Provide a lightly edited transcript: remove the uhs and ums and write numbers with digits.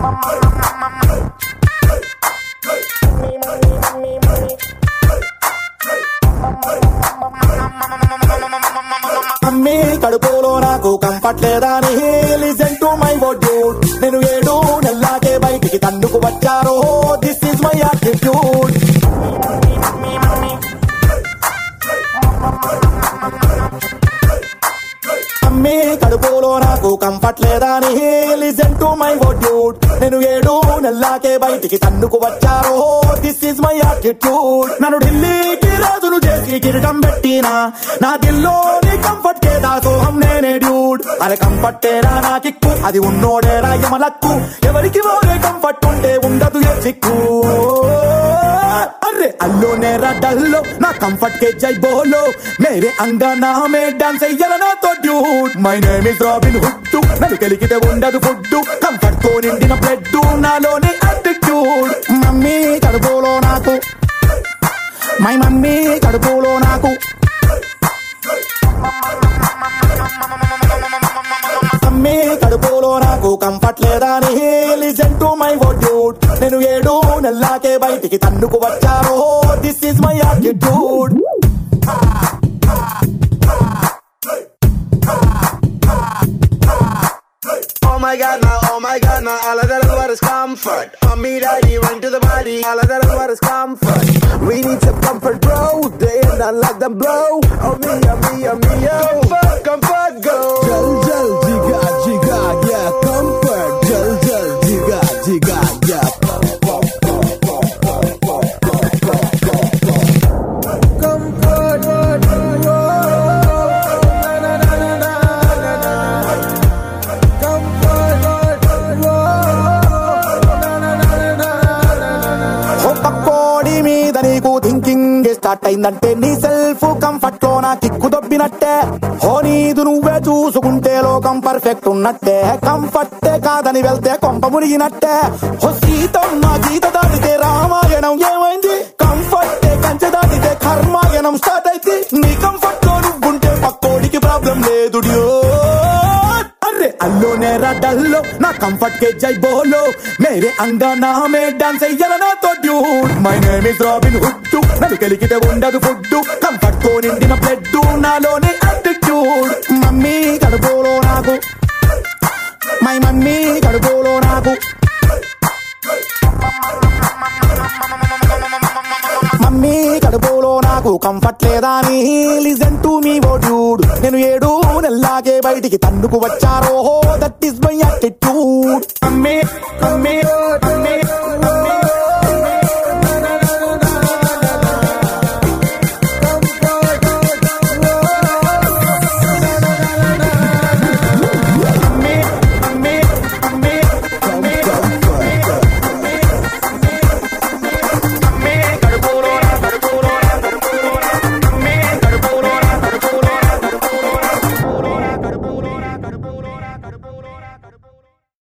Mummy కడుపులో నాకు comfort లేదా అని listen to my word dude. నేను 7 నెలలాగే బయటికి తందుకు వచ్చారో this is my attitude. Mummy కడుపులో నాకు కంఫర్ట్ లేదా అని listen to my word dude. నేను 7 నెలలాగే బయటికి తందుకు వచ్చారో దిస్ ఈజ్ మై యాటిట్యూడ్. నన్ను ఢిల్లీకి రాజును చేసి కిరీటం పెట్టినా నా దిల్లోని కంఫర్ట్ కే దాసోహం నేనే డ్యూడ్. అరే కంఫర్టేరా నా కిక్కు, అది ఉన్నోడేరా యమలక్కు. ఎవరికి వాడే కంఫర్ట్ ఉంటే ఉండదు ఏ చిక్కు. అరే అల్లో నేరా డల్లో నా కంఫర్ట్ కే జై బోలో. మేరే అంగనా మే డాన్స్ అయ్యాల నాతో dude. My name is Robin Hood. నన్ను కలిగితే ఉండదు ఫుడ్, కంఫర్ట్ తో నిండిన బ్లడ్ నాలోని యాటిట్యూడ్. మమ్మీ కడుపులో నాకు, మై మమ్మీ కడుపులో నాకు. మమ్మీ కడుపులో నాకు కంఫర్ట్ లేదా అని listen to my word dude. నేను 7 నెలలాగే బయటికి తందుకు వచ్చారో this is my attitude. Oh my God, now all of that is what is comfort. Mommy, daddy, run to the body, all of that is what is comfort. We need some comfort, bro. They ain't not like them, blow. Oh me, comfort, go. Jal jal jiga jiga, yeah, comfort. Jal jal jiga jiga, yeah. Thinking start అయిందంటే నీ self comfort లో నా kick దొబ్బినట్టే. హో నీదు నువ్వే చూసుకుంటే లోకం perfect ఉన్నట్టే. కంఫర్టే కాదని వెళ్తే కొంప మునిగినట్టే. హో సీతమ్మ గీత దాటితే రామాయణం ఏమైంది. కంఫర్టే కంచె దాటితే కర్మాయణం స్టార్ట్ అయితే. నీ కంఫర్ట్ లో నువ్వుంటే పక్కోడికి ప్రాబ్లం లేదు డ్యూడ్. అరే అల్లో నేరా డల్లో నా కంఫర్ట్ కే జై బోలో. మేరే అంగనా మే డాన్స్ అయ్యాల నాతో dude. My name is Robin Hood. నన్ను కలిగితే ఉండదు ఫుడ్, కంఫర్ట్ తో నిండిన బ్లడ్ నాలోని యాటిట్యూడ్. మమ్మీ కడుపులో నాకు, మై మమ్మీ కడుపులో నాకు. మమ్మీ కడుపులో నాకు కంఫర్ట్ లేదా అని listen to me word dude. నేను 7 నెలలాగే బయటికి తందుకు వచ్చారో that is my attitude. Mummy